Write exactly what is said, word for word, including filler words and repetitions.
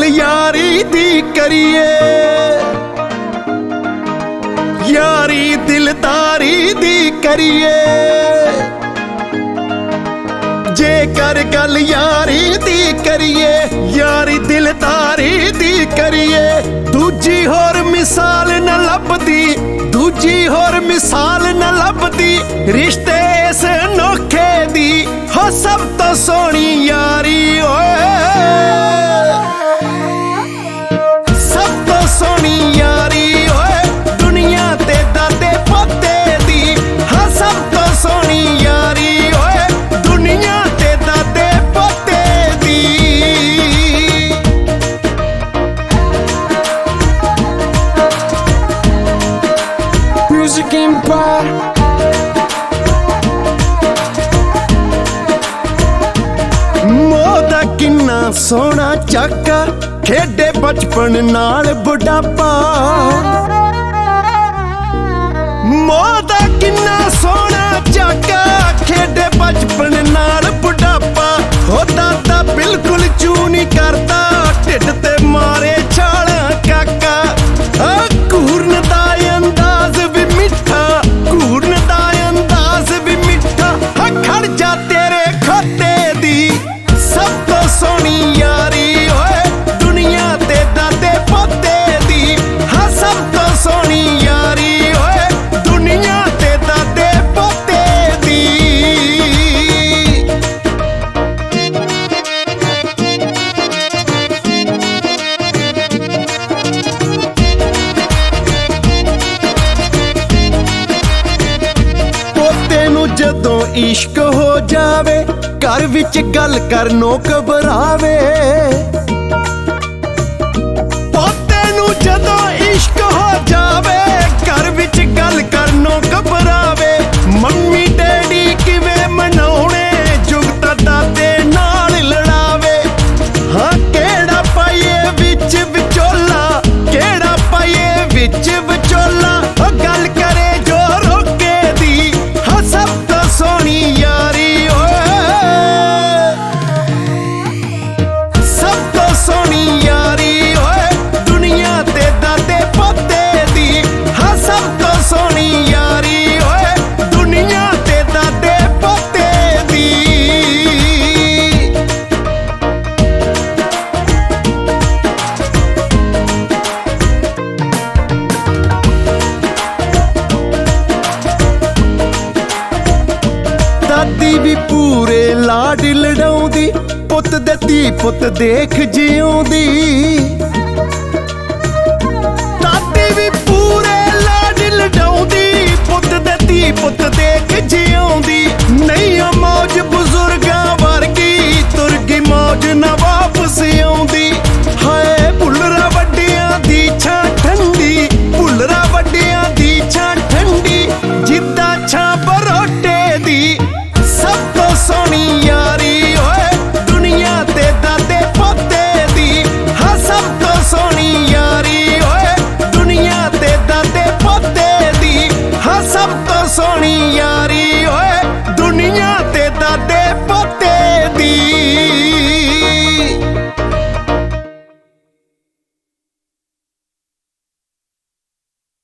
यारी दी करिए, यारी दिलदारी दी करिए। जेकर गल यारी दी करिए, यारी दिलदारी दी करिए। दूजी होर मिसाल न लभदी, दूजी होर मिसाल न लभदी। रिश्ते इस नोखे दी हो सब तो सोहनी यारी ओए, सब तो सोहनी यारी ओए। दुनिया ते दादे पोते दी हाँ सब तो सोहनी यारी ओए, दुनिया ते दादे पोते दी। Music Empire मोदा किन्ना सोहना चाका, खेडे बचपन नाल बुढ़ापा। मोदा किन्ना सोहना चाका, खेडे बचपन नाल बुढ़ापा। हो दादा बिल्कुल चू नहीं करता, ढिड ते मारे छाला काका। घूरन दा अंदाज भी मिठा, घूरन दा अंदाज भी मिठा। खड़ जा तेरे खोते दी सब तो सोहनी यारी ओए, दुनिया ते दादे पोते दी हाँ सब तो सोहनी यारी ओए, दुनिया ते दादे पोते दी। पोते नू जदों इश्क हो जावे, घर विच गल करनों घबरावे। पोते नू जदों इश्क हो जावे, घर विच गल करनों घबरावे। मम्मी डैडी किवें मनाउणे, जुगता दादे नाल लड़ावे। हाँ केड़ा पाइए विच विचोला, केड़ा पाइए विच विचोला। ओ गल करे जो रोके दी हाँ सब तो सोहनी यारी ओए, सब तो सोहनी यारी ओए। दुनिया ते दादे पोते दी हाँ सब तो सोहनी यारी ओए, दुनिया ते दादे पोते दी। दादी भी पूरे लाड लड़ाउंदी, पुत दे धी पुत देख जिउंदी।